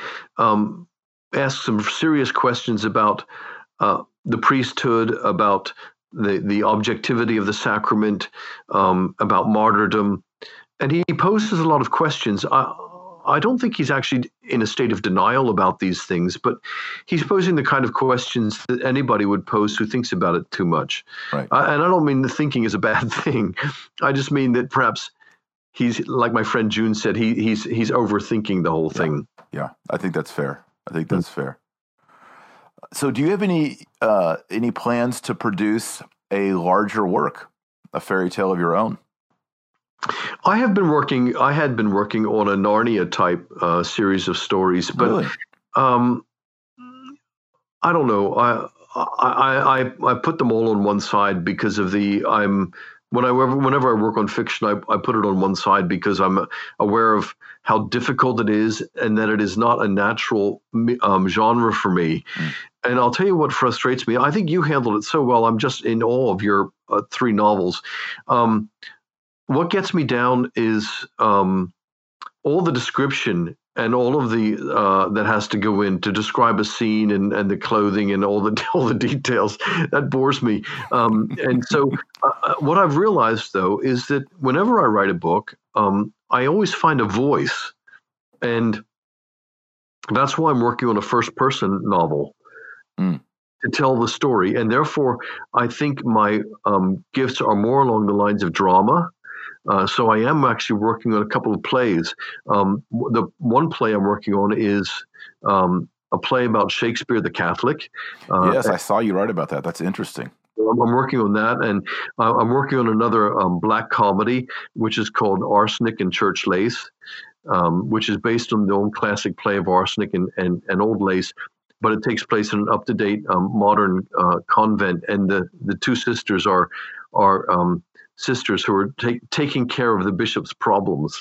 ask some serious questions about the priesthood, about the objectivity of the sacrament, about martyrdom. And he poses a lot of questions. I don't think he's actually in a state of denial about these things, but he's posing the kind of questions that anybody would pose who thinks about it too much. Right. And I don't mean the thinking is a bad thing. I just mean that perhaps he's, like my friend June said, he's overthinking the whole thing. Yeah, I think that's fair. Fair. So do you have any plans to produce a larger work, a fairy tale of your own? I had been working on a Narnia type series of stories, but really? I don't know. I put them all on one side because of whenever I work on fiction, I put it on one side because I'm aware of how difficult it is and that it is not a natural genre for me. And I'll tell you what frustrates me. I think you handled it so well. I'm just in awe of your 3 novels. What gets me down is all the description and all of the that has to go in to describe a scene and the clothing and all the details. That bores me. And so what I've realized, though, is that whenever I write a book, I always find a voice. And that's why I'm working on a first-person novel to tell the story. And therefore, I think my gifts are more along the lines of drama. So I am actually working on a couple of plays. The one play I'm working on is a play about Shakespeare the Catholic. Yes, I saw you write about that. That's interesting. I'm working on that, and I'm working on another black comedy, which is called Arsenic and Church Lace, which is based on the old classic play of Arsenic and Old Lace, but it takes place in an up-to-date modern convent, and the 2 sisters are sisters who are taking care of the bishop's problems.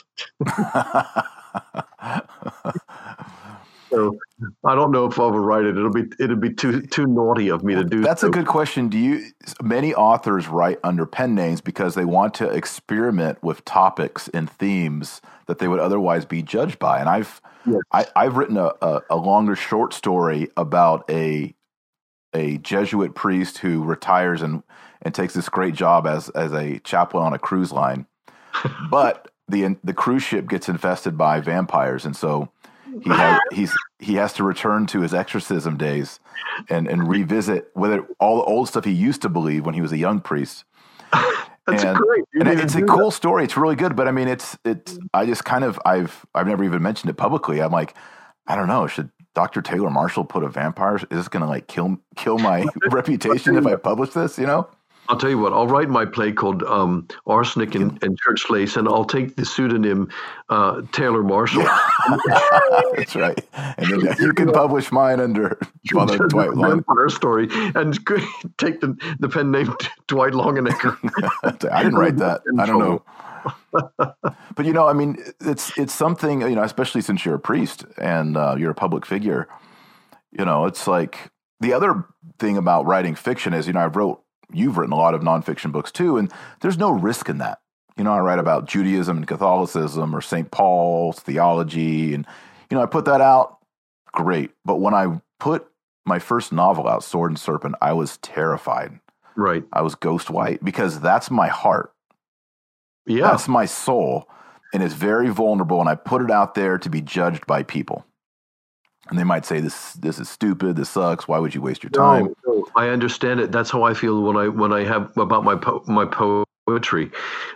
So I don't know if I'll ever write it. It'll be too naughty of me to do. That's a good question. Many authors write under pen names because they want to experiment with topics and themes that they would otherwise be judged by. And I've written a longer short story about a Jesuit priest who retires and takes this great job as a chaplain on a cruise line, but the cruise ship gets infested by vampires, and so he has to return to his exorcism days and revisit all the old stuff he used to believe when he was a young priest. It's a cool story. It's really good, but I mean, I've never even mentioned it publicly. I'm like, I don't know, should Dr. Taylor Marshall put a vampire? Is this going to kill my reputation if I publish this? I'll tell you what, I'll write my play called Arsenic and Church Lace, and I'll take the pseudonym Taylor Marshall. That's right. And then you can publish mine under Father Dwight Long. Vampire story, and take the pen name Dwight Longenecker. I didn't write that. I don't know. But, I mean, it's something, especially since you're a priest and you're a public figure, it's like the other thing about writing fiction is, you've written a lot of nonfiction books too, and there's no risk in that. I write about Judaism and Catholicism or St. Paul's theology. And, I put that out. Great. But when I put my first novel out, Sword and Serpent, I was terrified. Right. I was ghost white because that's my heart. Yeah. That's my soul. And it's very vulnerable. And I put it out there to be judged by people. And they might say, this is stupid. This sucks. Why would you waste your time? No, I understand it. That's how I feel when I have about my poetry.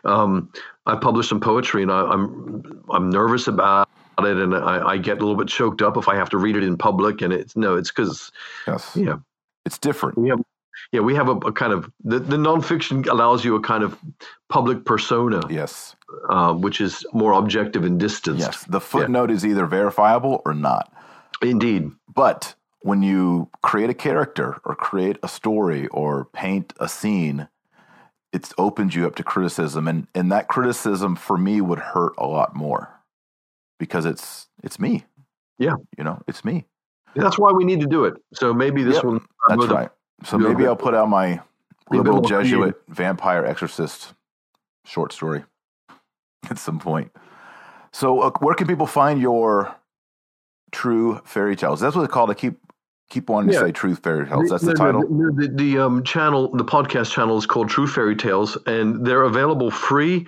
I publish some poetry, and I'm nervous about it, and I get a little bit choked up if I have to read it in public. And it's because it's different. We have a kind of the nonfiction allows you a kind of public persona. Yes. Which is more objective and distanced. Yes. The footnote is either verifiable or not. Indeed. But when you create a character or create a story or paint a scene, it opens you up to criticism. And that criticism for me would hurt a lot more because it's me. Yeah. It's me. That's why we need to do it. So maybe this one. That's right. So maybe I'll put out my liberal Jesuit vampire exorcist short story at some point. So where can people find your true fairy tales? That's what it's called. I keep wanting to say True Fairy Tales. That's the title. The channel, the podcast channel, is called True Fairy Tales, and they're available free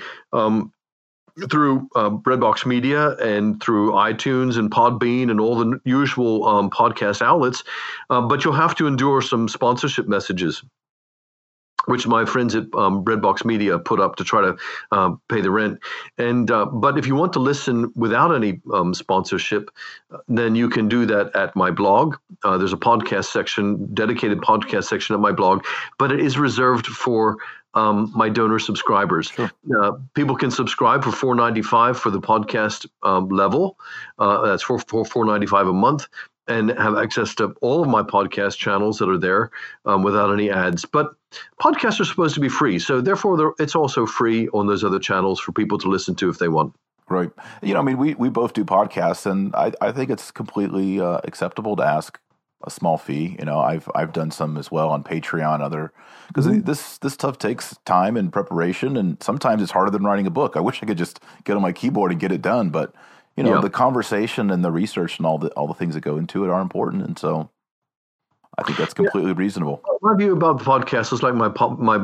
through Breadbox Media and through iTunes and Podbean and all the usual podcast outlets. But you'll have to endure some sponsorship messages, which my friends at Breadbox Media put up to try to pay the rent. And but if you want to listen without any sponsorship, then you can do that at my blog. There's a dedicated podcast section at my blog, but it is reserved for my donor subscribers. Sure. People can subscribe for $4.95 for the podcast level. That's for $4.95 a month, and have access to all of my podcast channels that are there without any ads. But podcasts are supposed to be free, so therefore it's also free on those other channels for people to listen to if they want. Right. We both do podcasts, and I think it's completely acceptable to ask a small fee. I've done some as well on Patreon, because this stuff takes time and preparation, and sometimes it's harder than writing a book. I wish I could just get on my keyboard and get it done, but the conversation and the research and all the things that go into it are important, and so I think that's completely reasonable. My view about the podcast is like my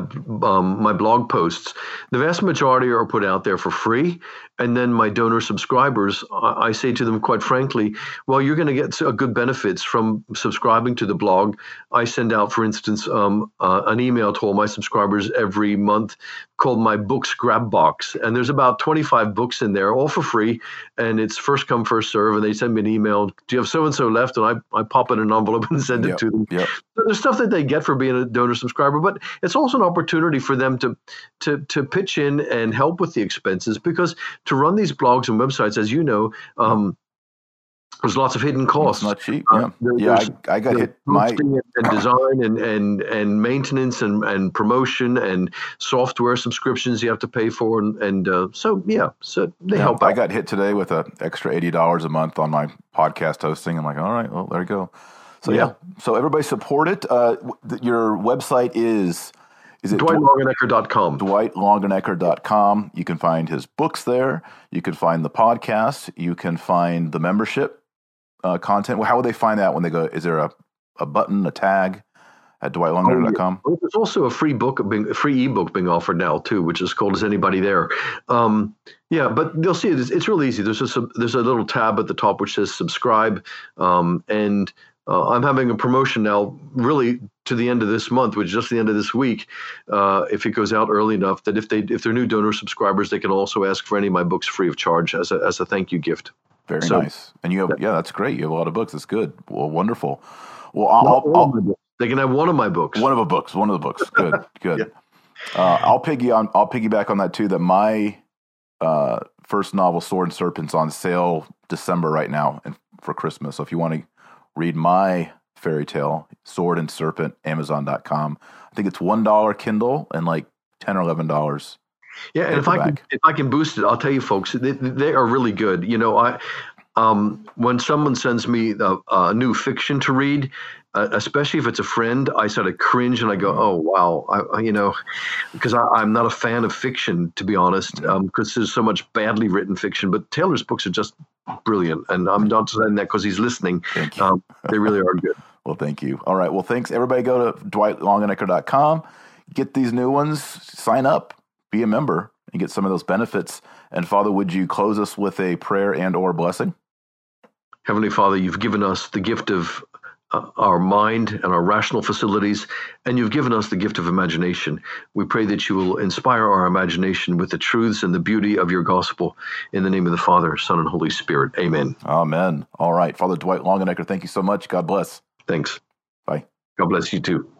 blog posts. The vast majority are put out there for free, and then my donor subscribers, I say to them quite frankly, well, you're going to get a good benefits from subscribing to the blog. I send out, for instance, an email to all my subscribers every month called my Books Grab Box, and there's about 25 books in there, all for free, and it's first come, first serve, and they send me an email, do you have so-and-so left? And I pop in an envelope and send it to them. Yep. So there's stuff that they get for being a donor subscriber, but it's also an opportunity for them to pitch in and help with the expenses, because to run these blogs and websites, as you know, there's lots of hidden costs. It's not cheap. I got hit. And design and maintenance and promotion and software subscriptions you have to pay for, so they help. I got hit today with an extra $80 a month on my podcast hosting. I'm like, all right, well, there you go. So so everybody support it. Your website is it DwightLongenecker.com. DwightLongenecker.com. You can find his books there. You can find the podcast. You can find the membership content. Well, how would they find that when they go? Is there a button, a tag at DwightLongenecker.com? There's also a free ebook being offered now too, which is called "Is Anybody There?" But they'll see it. It's real easy. There's a little tab at the top which says subscribe, and I'm having a promotion now, really to the end of this month, which is just the end of this week. If it goes out early enough, that if they're new donor subscribers, they can also ask for any of my books free of charge as a thank you gift. Very nice. And you have that's great. You have a lot of books. That's good. Well, wonderful. Well, they can have one of my books. One of the books. Good. Good. I'll piggyback on that too. That my first novel, Sword and Serpent's, on sale December right now and for Christmas. So if you want to read my fairy tale, Sword and Serpent, Amazon.com. I think it's $1 Kindle and like $10 or $11. Yeah, and if I can boost it, I'll tell you, folks, they are really good. When someone sends me a new fiction to read, especially if it's a friend, I sort of cringe and I go, "Oh wow," because I'm not a fan of fiction, to be honest, because there's so much badly written fiction. But Taylor's books are just brilliant, and I'm not saying that because he's listening. Thank you. They really are good. Well, thank you. All right. Well, thanks. Everybody go to dwightlongenecker.com, get these new ones, sign up, be a member, and get some of those benefits. And Father, would you close us with a prayer and or blessing? Heavenly Father, you've given us the gift of our mind and our rational facilities, and you've given us the gift of imagination. We pray that you will inspire our imagination with the truths and the beauty of your gospel. In the name of the Father, Son, and Holy Spirit. Amen. Amen. All right. Father Dwight Longenecker, thank you so much. God bless. Thanks. Bye. God bless you too.